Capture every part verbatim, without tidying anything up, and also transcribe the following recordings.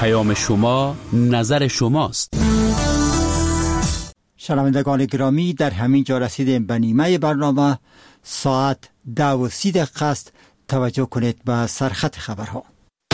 پیام شما نظر شماست. شنوندگان گرامی، در همین جا رسیدیم به نیمه برنامه. ساعت ده و سی دقیقه است. توجه کنید به سرخط خبرها.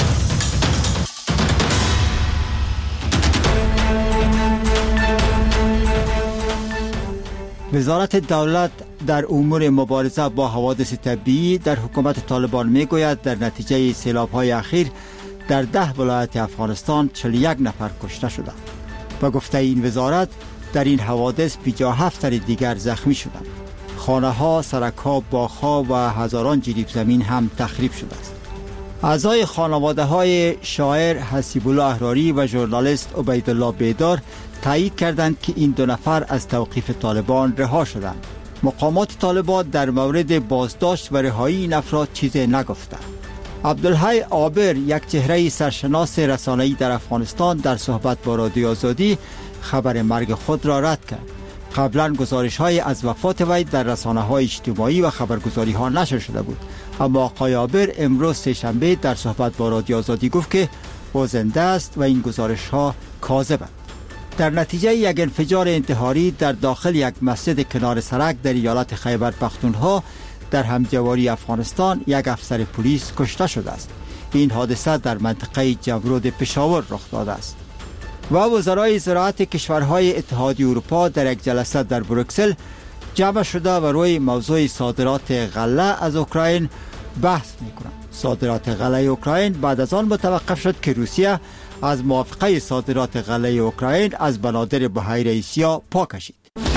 وزارت دولت در امور مبارزه با حوادث طبیعی در حکومت طالبان می گوید در نتیجه سیلاب‌های اخیر در ده ولایت افغانستان چهل و یک نفر کشته شدند. با گفته این وزارت در این حوادث بیجا هفت تن دیگر زخمی شدند. خانه‌ها، سرک‌ها، باغ‌ها و هزاران جریب زمین هم تخریب شده است. اعضای خانواده‌های شاعر حسیب الله احراری و ژورنالیست عبیدالله بیدار تایید کردند که این دو نفر از توقیف طالبان رها شدند. مقامات طالبان در مورد بازداشت و رهایی این افراد چیزی نگفتند. عبدالحی عابر، یک چهره سرشناس رسانه‌ای در افغانستان، در صحبت با رادیو آزادی خبر مرگ خود را رد کرد. قبلا گزارش‌های از وفات وی در رسانه‌های اجتماعی و خبرگزاری‌ها نشر شده بود، اما آقای عابر امروز سه‌شنبه در صحبت با رادیو آزادی گفت که او زنده است و این گزارش‌ها کاذبند. در نتیجه یک انفجار انتحاری در داخل یک مسجد کنار سرک در ایالت خیبر پختونخوا در همجواری افغانستان یک افسر پلیس کشته شده است. این حادثه در منطقه جمرود پشاور رخ داده است. و وزرای زراعت کشورهای اتحادیه اروپا در یک جلسه در بروکسل جمع شده و روی موضوع صادرات غله از اوکراین بحث می‌کنند. صادرات غله اوکراین بعد از آن متوقف شد که روسیه از موافقه صادرات غله اوکراین از بنادر بحیره ایسیا پا کشید.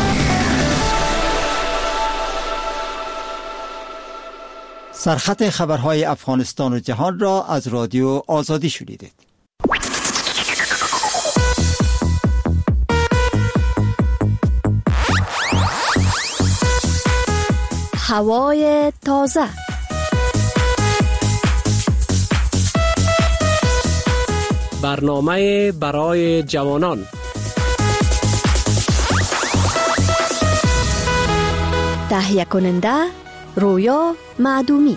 سرخط خبرهای افغانستان و جهان را از رادیو آزادی شنیدید. هوای تازه. برنامه برای جوانان. تهیه کننده رویا معدومی.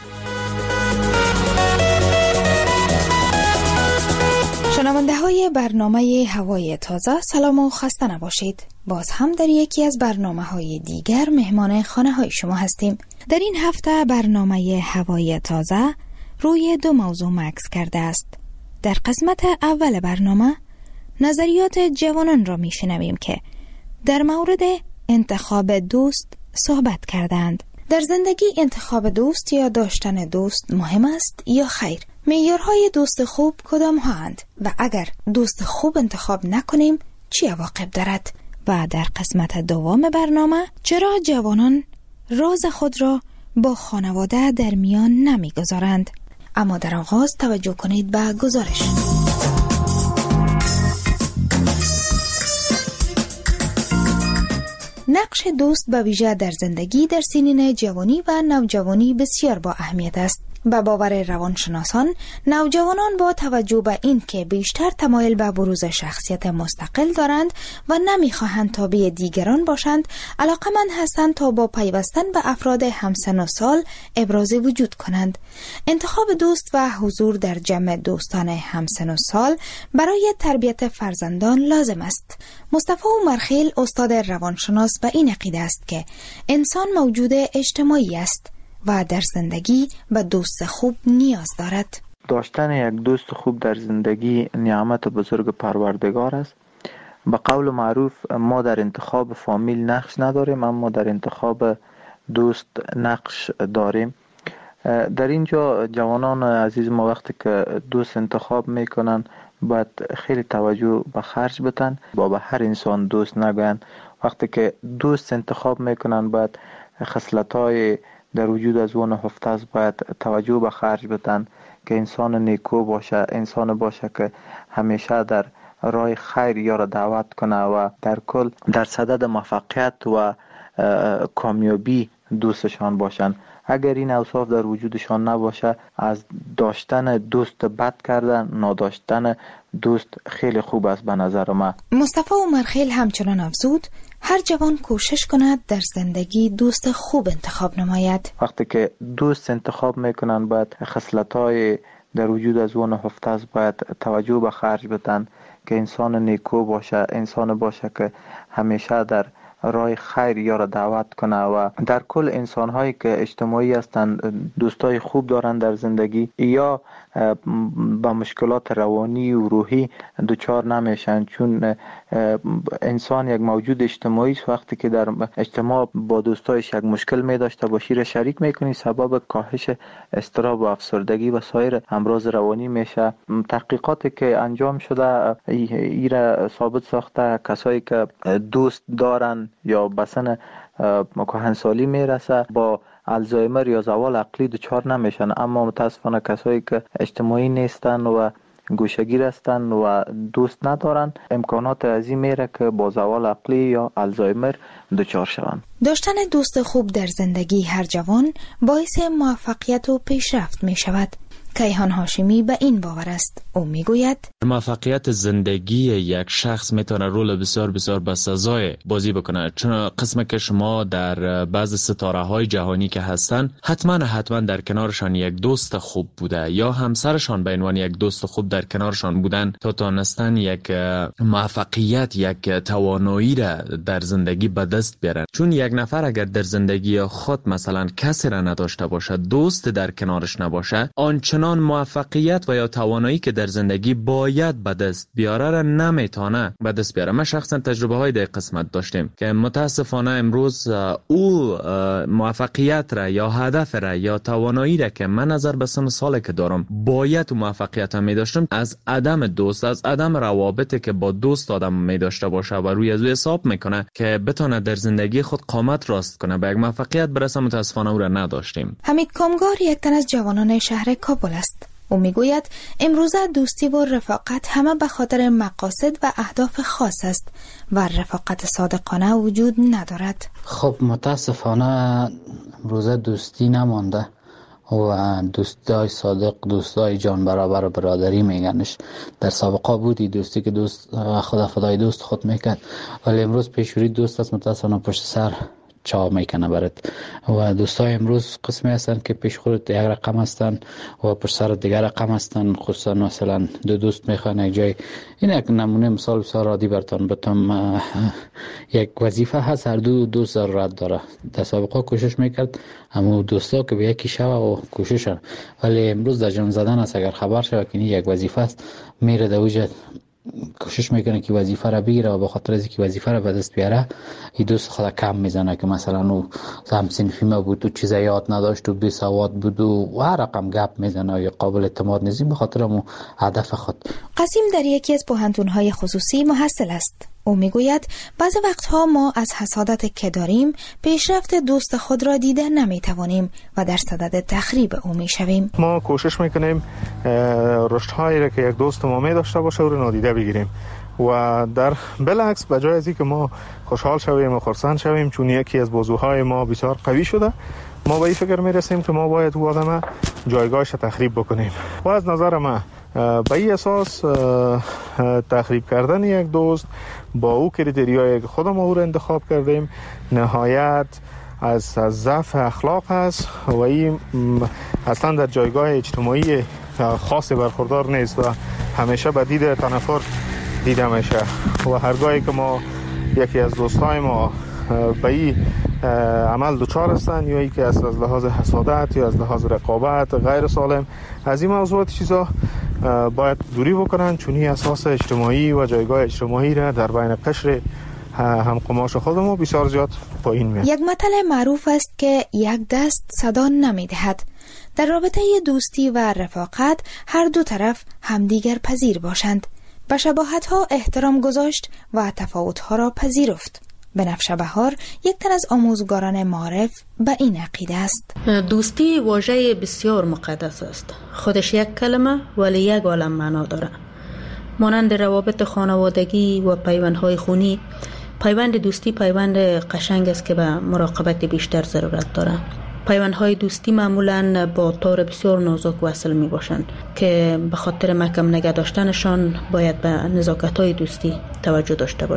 شنونده های برنامه هوای تازه، سلام و خسته نباشید. باز هم در یکی از برنامه های دیگر مهمان خانه های شما هستیم. در این هفته برنامه هوای تازه روی دو موضوع مکس کرده است. در قسمت اول برنامه نظریات جوانان را می شنویم که در مورد انتخاب دوست صحبت کردند. در زندگی انتخاب دوست یا داشتن دوست مهم است یا خیر؟ معیارهای دوست خوب کدام هاند و اگر دوست خوب انتخاب نکنیم چی عواقب دارد؟ و در قسمت دوم برنامه چرا جوانان راز خود را با خانواده در میان نمیگذارند؟ اما در آغاز توجه کنید به گزارش. نقش دوست به ویژه در زندگی در سنین جوانی و نوجوانی بسیار با اهمیت است. به باور روانشناسان، نوجوانان با توجه به این که بیشتر تمایل به بروز شخصیت مستقل دارند و نمیخواهند تابع دیگران باشند، علاقمند هستند تا با پیوستن به افراد همسن و سال ابراز وجود کنند. انتخاب دوست و حضور در جمع دوستان همسن و سال برای تربیت فرزندان لازم است. مصطفی عمرخیل، استاد روانشناس، به این عقیده است که انسان موجود اجتماعی است و در زندگی به دوست خوب نیاز دارد. داشتن یک دوست خوب در زندگی نعمت بزرگ پروردگار است. به قول معروف ما در انتخاب فامیل نقش نداریم، اما در انتخاب دوست نقش داریم. در اینجا جوانان عزیز ما وقتی که دوست انتخاب میکنن باید خیلی توجه به خرج بتن، با به هر انسان دوست نگوین. وقتی که دوست انتخاب میکنن باید خصلت‌های در وجود از اون هفته است، باید توجه به خرج بدن که انسان نیکو باشه، انسان باشه که همیشه در راه خیر یارا دعوت کنه و در کل در صدد موفقیت و کامیابی دوستشان باشن. اگر این اوصاف در وجودشان نباشه، از داشتن دوست بد کردن، نداشتن دوست خیلی خوب است به نظر من. مصطفی عمرخیل همچنان افزود هر جوان کوشش کند در زندگی دوست خوب انتخاب نماید. وقتی که دوست انتخاب میکنن باید خصلت‌های در وجود از او نهفته است باید توجه به خرج بدن که انسان نیکو باشه، انسان باشه که همیشه در راه خیر یا را دعوت کنه و در کل انسان هایی که اجتماعی هستند دوستای خوب دارن در زندگی یا با مشکلات روانی و روحی دچار نمیشن، چون انسان یک موجود اجتماعی است. وقتی که در اجتماع با دوستایش یک مشکل می داشته باشی را شریک میکنی، سبب کاهش اضطراب و افسردگی و سایر امراض روانی میشه. تحقیقاتی که انجام شده ای را ثابت ساخته کسایی که دوست دارن یا به سن کهنسالی میرسه با الزایمر یا زوال عقلی دچار نمیشن، اما متاسفانه کسایی که اجتماعی نیستن و گوشه‌گیر هستن و دوست ندارن امکانات عظیم میره که با زوال عقلی یا الزایمر دچار شوند. داشتن دوست خوب در زندگی هر جوان باعث موفقیت و پیشرفت می شود. کیهان هاشمی به این باور است. او میگوید موفقیت زندگی یک شخص میتونه رول بسیار بسیار بسزای بازی بکنه، چون قسم که شما در بعض ستاره های جهانی که هستن حتما حتما در کنارشان یک دوست خوب بوده یا همسرشان به عنوان یک دوست خوب در کنارشان بودن تا تونستن یک موفقیت، یک توانایی را در زندگی به دست بیارن. چون یک نفر اگر در زندگی خود مثلا کسی را نداشته باشه، دوست در کنارش نباشه، آنچنان موفقیت و یا توانایی که در زندگی باید به دست بیاره را نمیتونه به دست بیاره. ما شخصا تجربه های در قسمت داشتیم که متاسفانه امروز او موفقیت را یا هدف را یا توانایی را که من نظر به سن سال که دارم باید موفقیت می داشتم، از عدم دوست، از عدم روابطی که با دوست آدم می داشته باشه و روی از او حساب میکنه که بتونه در زندگی خود قامت راست کنه به یک موفقیت برسه، متاسفانه او را نداشتیم. حمید کامگار یک تن از جوانان شهر کابل است. او میگوید امروزه دوستی و رفاقت همه به خاطر مقاصد و اهداف خاص است و رفاقت صادقانه وجود ندارد. خب متاسفانه امروزه دوستی نمانده و دوستای صادق، دوستای جان برابر و برادری میگنش. در سابقه بودی دوستی که دوست خدا فدای دوست خود میکرد، ولی امروز پیشوری دوست است متاسفانه پشت سر چا میکنه برات. و دوستای امروز قسمی هستن که پیش خودت یک رقم هستن و پشت سر دیگر رقم هستن. خصوصا مثلا دو دوست میخوان یک جای، این یک نمونه مثال بسیار عادی براتون بتم. یک وظیفه هست، هر دو دوست ضرورت داره. در سابقه کوشش میکرد اما دوستا که به یکی شوه و کوششن، ولی امروز در جان زدن است. اگر خبر شوه که یک وظیفه است میره در وجه کوشش میکنه که وظیفه را بگیره و به خاطر از اینکه وظیفه را به دست بیاره این دوست خدا کم میزنه که مثلا او هم صنفی ما بود و چیزا یاد نداشت و بی سواد بود و هر رقم گپ میزنه یا قابل اعتماد نیست به خاطر مو هدف خود. قاسم در یکی از پوهنتون‌های خصوصی محصل است. او میگوید بعضی وقتها ما از حسادت که داریم پیشرفت دوست خود را دیده نمیتوانیم و در صدد تخریب او میشویم. ما کوشش میکنیم رشدهایی را که یک دوست ما می داشته باشه او را نادیده بگیریم و در بالعکس به جای از اینکه ما خوشحال شویم و خرسند شویم چون یکی از بازوهای ما بسیار قوی شده، ما به این فکر میرسیم که ما باید او آدم جایگاهش تخریب بکنیم. و از نظر من به این اساس تخریب کردن یک دوست با او کریتریایی که خودم او را انتخاب کردیم نهایت از از ضعف اخلاق است و این اصلا در جایگاه اجتماعی خاصی برخوردار نیست و همیشه به دید تنفر دیده میشه. و هرگاهی که ما یکی از دوستای ما به این عمل دچار هستن یا ای که از لحاظ حسادت یا از لحاظ رقابت غیر سالم از این موضوعات چیزا باید دوری بکنن، چون این اساس اجتماعی و جایگاه اجتماعی را در بین قشر هم قماش خودمون بسیار زیاد پایین میاد. یک مثل معروف است که یک دست صدا نمیدهد. در رابطه دوستی و رفاقت هر دو طرف همدیگر پذیر باشند، به شباهت ها احترام گذاشت و تفاوت ها را پذیرفت. بنفش بهار یک تن از آموزگاران معارف به این عقیده است. دوستی واژه بسیار مقدس است. خودش یک کلمه ولی یک عالم معنا داره. مانند روابط خانوادگی و پیوندهای خونی، پیوند دوستی پیوند قشنگ است که به مراقبت بیشتر ضرورت داره. پیوندهای دوستی معمولاً با تار بسیار نازک وصل می باشند که به خاطر محکم نگه داشتنشان باید به نزاکت‌های دوستی توجه داشته باشیم.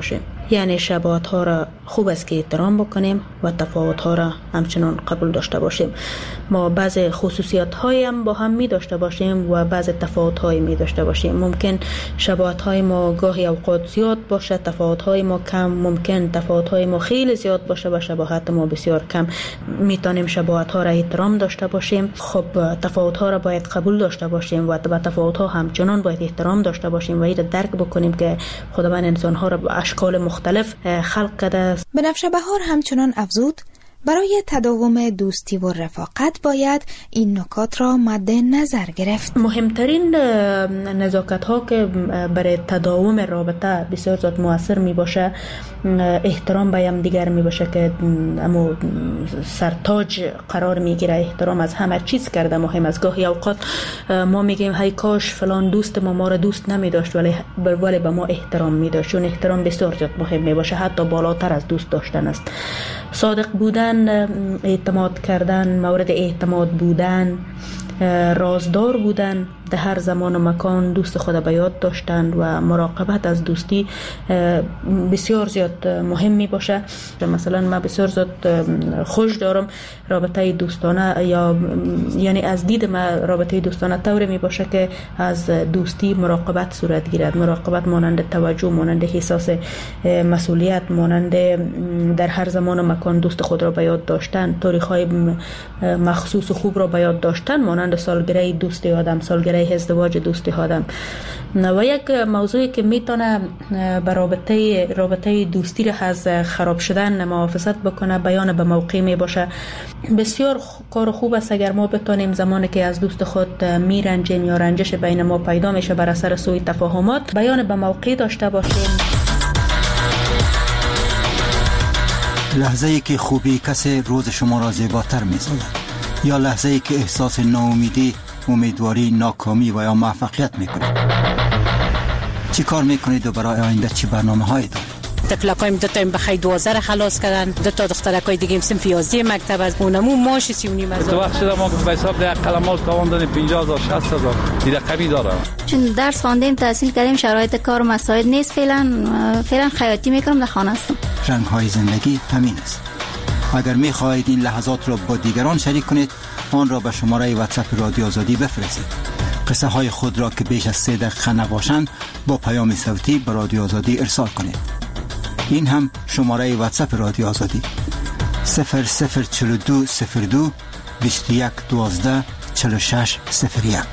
یعنی شباهت ها را خوب است که احترام بکنیم و تفاوت ها را همچنان قبول داشته باشیم. ما بعض خصوصیات هایی هم با هم می داشته باشیم و بعض تفاوت هایی می داشته باشیم. ممکن شباهت های ما گاهی اوقات زیاد باشه، تفاوت های ما کم. ممکن تفاوت های ما خیلی زیاد باشه و شباهت ما بسیار کم. میتونیم شباهت ها را احترام داشته باشیم. خب تفاوت ها را باید قبول داشته باشیم و به تفاوت ها همچنان باید احترام داشته باشیم و این درک بکنیم که خداوند انسان ها را به اشکال مختلف خلق کرده است. بنفشه بهار همچنان افزود برای تداوم دوستی و رفاقت باید این نکات را مد نظر گرفت. مهمترین نزاکت ها که برای تداوم رابطه بسیار زیاد مؤثر می باشه احترام به هم دیگر می باشه که امو سرتاج قرار می گیره. احترام از همه چیز کرده مهم است. گاهی اوقات ما میگیم های کاش فلان دوست ما ما را دوست نمی داشت ولی ولی به ما احترام می داشت. چون احترام بسیار زیاد مهم می باشه، حتی بالاتر از دوست داشتن است. صادق بودن، اعتماد کردن، مورد اعتماد بودن، رازدار بودن، در هر زمان و مکان دوست خود به یاد داشتن و مراقبت از دوستی بسیار زیاد مهم می باشه. مثلا من بسیار زیاد خوش دارم رابطه دوستانه، یا یعنی از دید من رابطه دوستانه طوری می باشه که از دوستی مراقبت صورت گیرد. مراقبت مانند توجه، مانند احساس مسئولیت، مانند در هر زمان و مکان دوست خود را به یاد داشتن، تاریخ‌های مخصوص و خوب را به یاد داشتن، مانند سالگره دوستی آدم، سالگره ازدواج دوستی آدم. و یک موضوعی که میتونه به رابطه رابطه دوستی را از خراب شدن محافظت بکنه بیان به موقع می باشه. بسیار کار خوب است اگر ما بتونیم زمانی که از دوست خود میرنجیم یا رنجش بین ما پیدا میشه بر اثر سوء تفاهمات بیان به موقع داشته باشیم. لحظه ای که خوبی کسی روز شما را زیباتر می‌سازد یا لحظه ای که احساس ناامیدی، امیدواری، ناکامی و یا موفقیت میکنید. چی کار میکنید و برای آینده چی برنامه هایی دارید؟ تفلکایم دو تا بخیر دوازده را خلاص کردن، دو تا دخترکای دیگه صنف یازده مکتب از اونمو ماش سی و نیم هزار. تو وقت شده ما به حساب ده قلمال تاوان دادیم پنجاه هزار شصت هزار دیگه کمی داره. چون درس خواندیم تحصیل کردیم شرایط کار مساعد نیست، فعلا فعلا خیاطی میکنم در خانه هستم. رنگ های زندگی همین است. اگر میخواهید این لحظات را با دیگران شریک کنید آن را به شماره واتساپ رادیو آزادی بفرستید. قصه های خود را که بیش از سه دقیقه نباشند با پیام صوتی به رادیو آزادی ارسال کنید. این هم شماره واتساپ رادیو آزادی صفر صفر چهل و دو صفر دو بیست و یک دوازده چهل و شش صفر یک.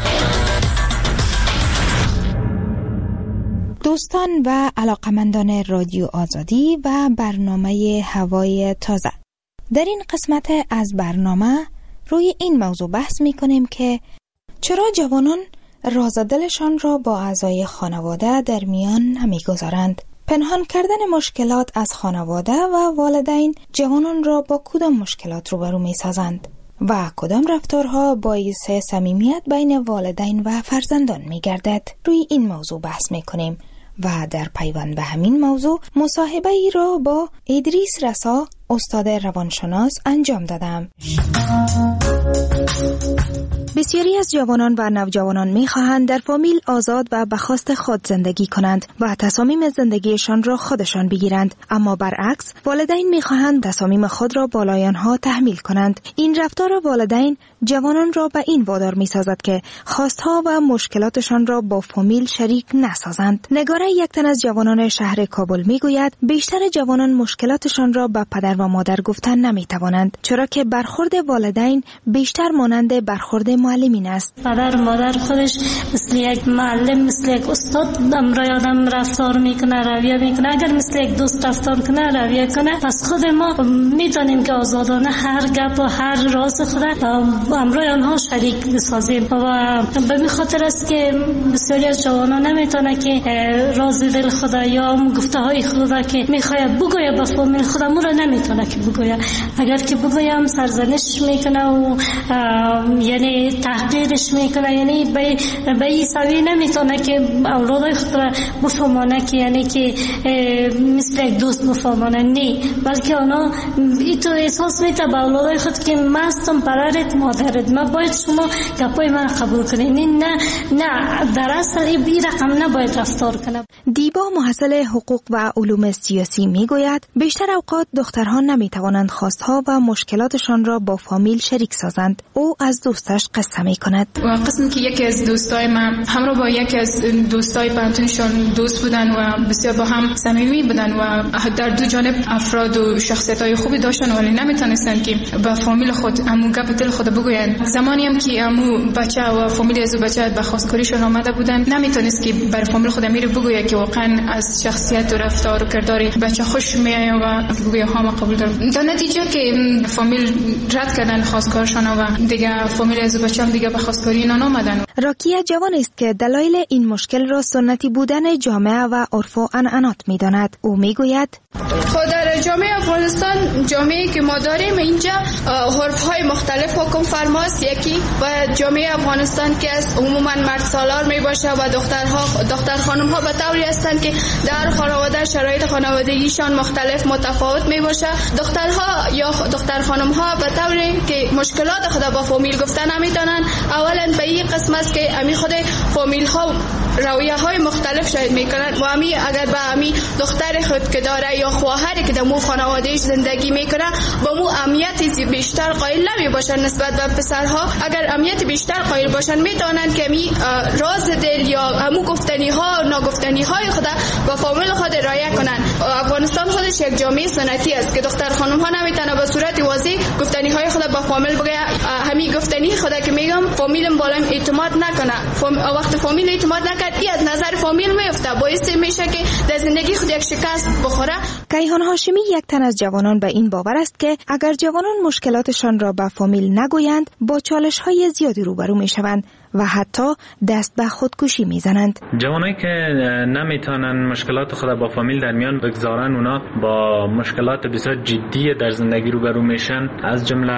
دوستان و علاقمندان رادیو آزادی و برنامه هوای تازه، در این قسمت از برنامه روی این موضوع بحث می کنیم که چرا جوانان راز دلشان را با اعضای خانواده در میان نمی گذارند. پنهان کردن مشکلات از خانواده و والدین جوانان را با کدام مشکلات روبرو می سازند و کدام رفتارها باعث صمیمیت بین والدین و فرزندان می گردد. روی این موضوع بحث می کنیم و در پیوند به همین موضوع مصاحبه ای را با ادریس رسا استاد روانشناس انجام دادم. بسیاری از جوانان و نوجوانان می‌خواهند در فامیل آزاد و به خواست خود زندگی کنند و تصامیم زندگیشان را خودشان بگیرند، اما برعکس والدین می‌خواهند تصامیم خود را بالای آنها تحمیل کنند. این رفتار والدین جوانان را به این وادار می‌سازد که خواستها و مشکلاتشان را با فامیل شریک نسازند. نگاره یک تن از جوانان شهر کابل می‌گوید بیشتر جوانان مشکلاتشان را به پدر و مادر گفتن نمی‌توانند، چرا که برخورد والدین بیشتر مانند برخورد معلمین است. پدر و مادر خودش مثل یک معلم، مثل یک استاد امرای آدم رفتار میکنه، رویه میکنه. اگر مثل یک دوست رفتار کنه، رویه کنه، پس خود ما میتونیم که آزادانه هر گپ و هر راز خود امرای آنها شریک بسازیم. و به این خاطر است که بسیاری از جوانان نمیتونه که راز دل خود یا گفته های خود که میخواد بگوید به فامیل خودمو را نمیتونه که بگوید. اگر که بگویم سرزنش میکنه و یعنی تحقیرش میکنه، یعنی به به این سوی نمیتونه که اولادای خود را بفهمانه که یعنی که مثل یک دوست بفهمانه، نه، بلکه اونا ایتو احساس میته به اولادای خود که مستم پررت مادرت، ما باید شما گپای من قبول کنید، نه نه در اصل این رقم نباید رفتار کنه. دیبا محصل حقوق و علوم سیاسی میگوید بیشتر اوقات دخترها نمیتوانند خواستها و مشکلاتشان را با فامیل شریک سازند. او از دوستش قصه میکند. و قسم که یکی از دوستای من همراه با یکی از دوستای پانتونشون دوست بودن و بسیار با هم صمیمی بودن و در دو جانب افراد و شخصیت‌های خوبی داشتن، ولی نمیتونستن که با فامیل خود امو گپ دل خود بگویند. زمانی هم که امو بچه و فامیل از بچه به خواستگاریشون آمده بودن، نمیتونست که بر فامیل خود امیر بگوید که واقعا از شخصیت و رفتار و کردار بچه خوش میآید و بگوید ها ما قبول دارم. در نتیجه که فامیل رد کردن خواستگارشون و دیگه فامیل از بچه هم دیگه به خواستگاری اینا نآمدن. راکیه جوان است که دلایل این مشکل را سنتی بودن جامعه و عرف و عنعنات می‌داند. او میگوید خود در جامعه افغانستان، جامعه‌ای که ما داریم اینجا عرف‌های مختلف حکم فرماست. یکی و جامعه افغانستان که از عموما مرد سالار میباشه و دخترها دختر خانم‌ها به طوری هستند که در خانواده شرایط خانوادگیشان مختلف متفاوت میباشه. دخترها یا دختر خانم‌ها به طوری که مشکلات خود با فامیل گفتن نمیتونن. اولا به این قسم است که امی خود فامیل ها رویه های مختلف شاید میکنن و امی اگر به امی دختر خود که داره یا خواهری که در مو خانوادهش زندگی میکنه با مو اهمیت بیشتر قائل نمی باشن نسبت به پسرها. اگر اهمیت بیشتر قائل باشن میتونن که امی راز دل یا همو گفتنی ها ناگفتنی های خود با فامیل خود رعایت کنن. افغانستان خودش یک جامعه سنتی است که دختر خانم ها نمیتونه به صورت واضح گفتنی های خود با فامیل بگه. همین گفتنی خود که میگم فامیلم بالا اعتماد نکنه. فام... وقت فامیل اعتماد نکرد ای از نظر فامیل میفته، باعث میشه که در زندگی خود یک شکست بخوره. کیهان هاشمی یک تن از جوانان به این باور است که اگر جوانان مشکلاتشان را به فامیل نگویند با چالش های زیادی روبرو میشوند و حتی دست به خودکشی میزنند. جوانایی که نمیتونن مشکلات خود با فامیل در میان بگذارن، اونا با مشکلات بسیار جدی در زندگی روبرو میشن، از جمله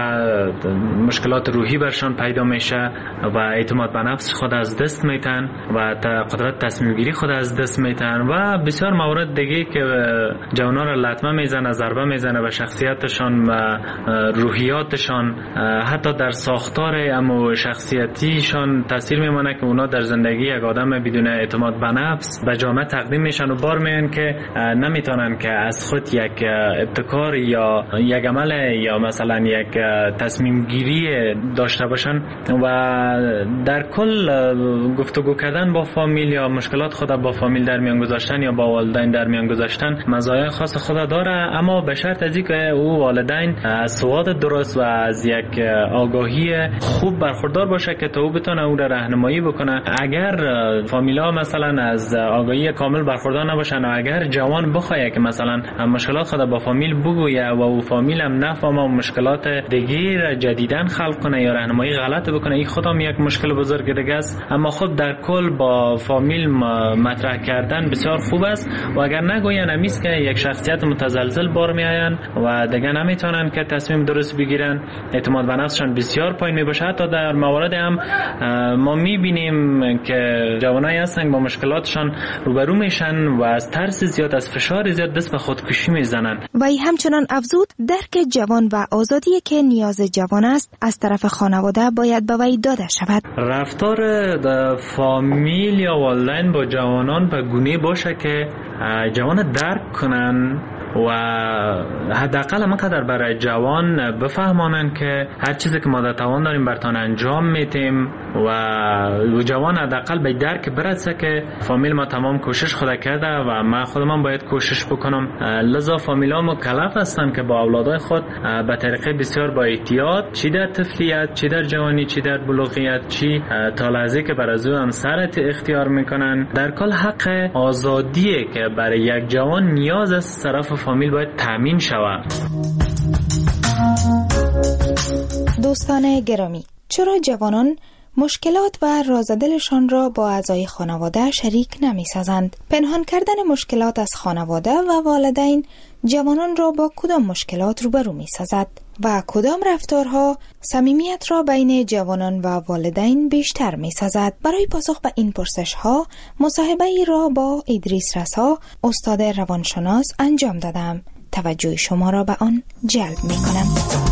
مشکلات روحی برشان پیدا میشه و اعتماد به نفس خود از دست میتن و قدرت تصمیم گیری خود از دست میتن و بسیار موارد دیگه که جوانا را لطمه میزنه، ضربه میزنه به شخصیتشان و روحیاتشان، حتی در ساختار اما شخصیتیشان تاثیر میمونه که اونا در زندگی یک آدم بدون اعتماد به نفس به جامعه تقدیم میشن و بار میان که نمیتونن که از خود یک ابتکار یا یک عمل یا مثلا یک تصمیم گیری داشته باشن و در کل گفتگو کردن با فامیل یا مشکلات خود با فامیل در میان گذاشتن یا با والدین در میان گذاشتن مزایای خاص خود داره، اما به شرط از اینکه او والدین از سواد درست و از یک آگاهی خوب برخوردار باشه که تا او بتونه او را راهنمایی بکنه. اگر فامیلا مثلا از آگاهی کامل برخوردار نباشن و اگر جوان بخواد که مثلا مشکلات خود با فامیل بگویه و او فامیل هم نفهمه و مشکلات دیگه جدیدن خلق کنه یا راهنمایی غلط بکنه، این خودم یک مشکل بزرگ دیگه است. اما خب در کل با فامیل مطرح کردن بسیار خوب است و اگر نگوین همیست که یک شخصیت متزلزل بار میآین و دیگه نمیتونن که تصمیم درست بگیرن، اعتماد به نفسشان بسیار پایین میباشه. حتی در موارد هم ما میبینیم که جوانایی هستن با مشکلاتشان روبرو میشن و از ترس زیاد، از فشار زیاد دست به خودکشی میزنن. و ای همچنان افزود درک جوان و آزادی که نیاز جوان است از طرف خانواده باید به وی داده شود. رفتار فامیل یا والدین با جوانان به گونه باشه که جوان درک کنن و حداقل ما قدر برای جوان بفهمانن که هر چیزی که ما در توان داریم برتان انجام میتیم و جوان حداقل به درک برسه که فامیل ما تمام کوشش خود کرده و من خودم باید کوشش بکنم. لذا فامیلا مکلف هستن که با اولادای خود به طریقه بسیار با احتیاط، چی در طفلیت، چی در جوانی، چی در بلوغیت، چی تا لحظه که بر از او هم سرت اختیار میکنن، در کل حق آزادیه که برای یک جوان نیاز از طرف فامیل باید تامین شود. دوستان گرامی، چرا جوانان مشکلات و راز دلشان را با اعضای خانواده شریک نمی سازند. پنهان کردن مشکلات از خانواده و والدین جوانان را با کدام مشکلات روبرو می سازد و کدام رفتارها صمیمیت را بین جوانان و والدین بیشتر می سازد؟ برای پاسخ به این پرسش ها مصاحبه ای را با ادریس رسا، استاد روانشناس انجام دادم. توجه شما را به آن جلب می کنم.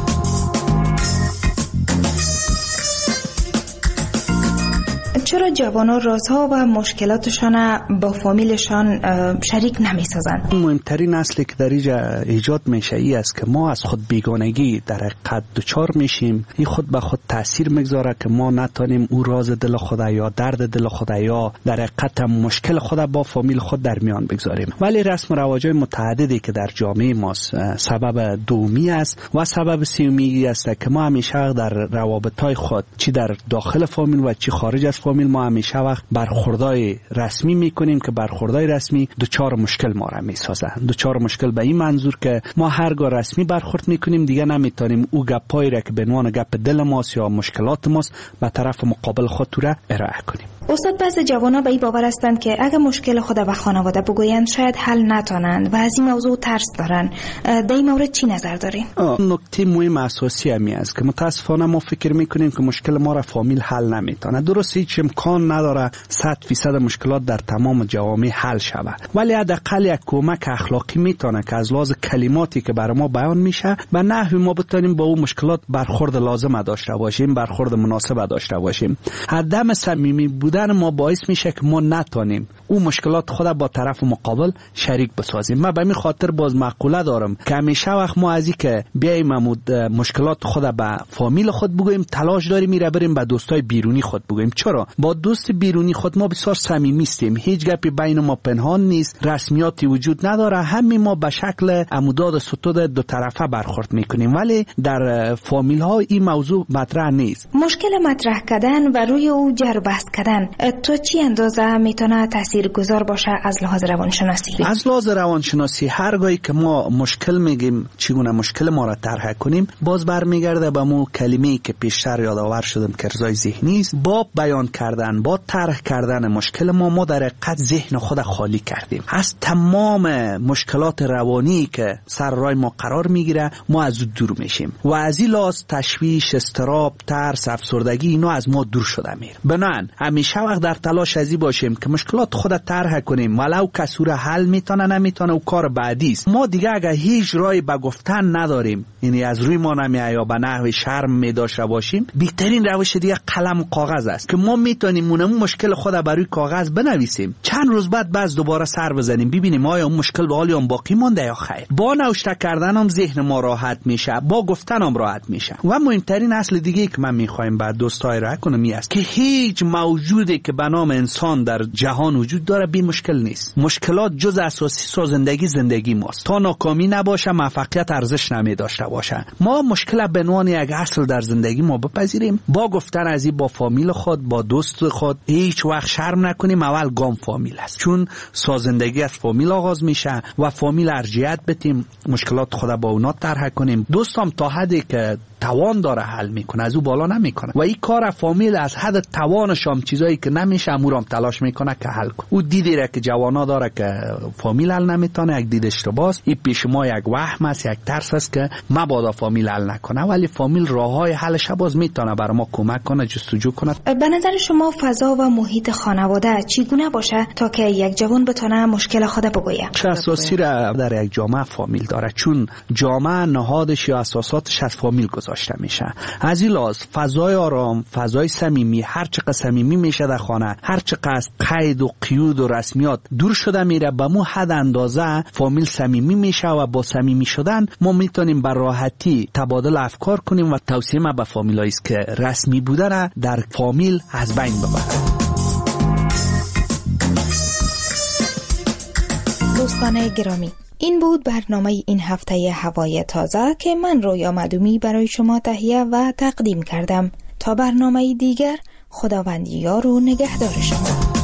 چرا جوانان رازها و مشکلاتشان با فامیلشان شریک نمی سازند؟ مهمترین اصلی که در اینجا ایجاد میشه ای است که ما از خود بیگانگی در حقیقت دچار میشیم. این خود به خود تاثیر میگذاره که ما نتونیم او راز دل خود یا درد دل خود یا در حقیقت مشکل خود با فامیل خود در میان بگذاریم. ولی رسم و رواج‌های متعددی که در جامعه ما سبب دومی است و سبب سومی است که ما همیشه در روابط‌های خود چی در داخل فامیل و چی خارج از فامیل ما همیشه وقت برخوردای رسمی میکنیم که برخوردای رسمی دوچار مشکل ما را میسازه. دوچار مشکل به این منظور که ما هرگاه رسمی برخورد میکنیم دیگه نمیتونیم او گپایی را که به عنوان گپ دل ماست یا مشکلات ماست به طرف مقابل خود را ارائه کنیم. استاد، بعضی جوانان به این باور هستند که اگر مشکل خود به خانواده بگویند شاید حل نتونند و از این موضوع ترس دارن. در این مورد چی نظر دارین؟ نکته مهم اساسی همی است که متاسفانه ما فکر میکنیم که مشکل ما را فامیل حل نمیتونه. درسته هیچ امکان نداره صد فیصد مشکلات در تمام جوامع حل شود، ولی حداقل یک کمک اخلاقی میتونه که از لحاظ کلماتی که برای ما بیان میشه به نحوی ما بتونیم با اون مشکلات برخورد لازم داشته باشیم، برخورد مناسب داشته باشیم. عدم صمیمی بودن ما باعث میشه که ما نتونیم اون مشکلات خود با طرف مقابل شریک بسازیم. من به این خاطر باز مقوله دارم که همیشه وقت ما از این که بیایم مشکلات خود به فامیل خود بگوییم تلاش داریم میره بریم به دوستای بیرونی خود بگوییم. چرا؟ با دوست بیرونی خود ما بسیار صمیمی هستیم، هیچ گپی بین ما پنهان نیست، رسمیاتی وجود نداره، همین ما به شکل عموداد ستود دو طرفه برخورد میکنیم. ولی در فامیل ها این موضوع مطرح نیست. مشکل مطرح کردن و روی او جر بحث کردن تو چی اندازه میتونه تاثیرگذار باشه از لحاظ روانشناسی؟ از لحاظ روانشناسی هرگاهی که ما مشکل میگیم چگونه مشکل ما را طرح کنیم باز برمیگرده به مو کلمه‌ای که پیشتر یادآور شدم که ارضای ذهنی است. با بیان کردن با طرح کردن مشکل ما ما در حقیقت ذهن خود خالی کردیم از تمام مشکلات روانی که سر راه ما قرار میگیره. ما از او دور میشیم و از این لحاظ تشویش، اضطراب، ترس، افسردگی اینا از ما دور شده میره. بنابراین همیشه وقت در تلاش ازی باشیم که مشکلات خود طرح کنیم، ولو کسور حل میتونه نمیتونه و کار بعدی است. ما دیگه اگه هیچ راهی به گفتن نداریم، یعنی از روی ما نمیاد یا به نحو شرم میداشته باشیم، بهترین روش دیگه قلم و کاغذ است که ما میتونیم اون مشکل خود بر روی کاغذ بنویسیم، چند روز بعد باز دوباره سر بزنیم ببینیم آیا اون مشکل به حال اون باقی مونده یا خیر. با نوشته کردن هم ذهن ما راحت میشه، با گفتن هم راحت میشه. و مهمترین اصل دیگه که من میخوایم بعد دوستای را کنم است که هیچ موجودی که به نام انسان در جهان وجود داره بی مشکل نیست. مشکلات جز اساسی سازندگی زندگی ماست. تا ناکامی نباشه موفقیت ارزش نمی داشته باشه. ما مشکل به عنوان یک اصل در زندگی ما بپذیریم، با گفتن از این با فامیل خود، با دوست خود هیچ وقت شرم نکنیم. اول گام فامیل است، چون سازندگی از فامیل آغاز میشه و فامیل ارجحیت بدیم، مشکلات خود با اونا طرح کنیم. دوستم تا حدی که توان داره حل میکنه، از او بالا نمیکنه و این کار فامیل از حد توانش هم چیزایی که نمیشه امورم تلاش میکنه که حل کنه. او دیدی را که جوانا داره که فامیل حل نمیتونه، یک دید اشتباهه. این پیش ما یک وهم است، یک ترس است که مبادا فامیل حل نکنه، ولی فامیل راههای حلش باز میتونه برای ما کمک کنه، جستجو کنه. به نظر شما فضا و محیط خانواده چگونه باشه تا که یک جوان بتونه مشکل خود بگویه؟ چه اساسی را در یک جامعه فامیل داره، چون جامعه نهادش یا اساساتش از فامیل گذاشته میشه. از این لحاظ فضای آرام، فضای صمیمی، هر چقدر صمیمی میشه در خانه، هر چقدر از قید و قیود و رسمیات دور شده میره، به مو حد اندازه فامیل صمیمی میشه و با صمیمی شدن ما میتونیم بر راحتی تبادل افکار کنیم و توصیه ما به فامیلایی است که رسمی بودن در فامیل از بین ببرن. دوستان گرامی، این بود برنامه این هفته هوای تازه که من رویا معدومی برای شما تهیه و تقدیم کردم. تا برنامه دیگر، خداوند یار و نگهدار شما.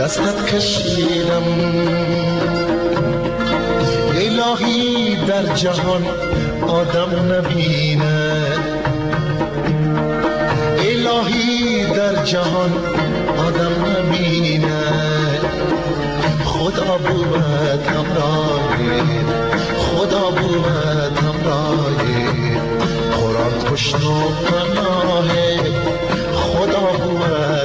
دستت کشیدم. الهی در جهان آدم نبینه، الهی در جهان آدم نبینه. خدا بود همراهی، خدا بود همراهی، قرآن پشت و پناهی، خدا بود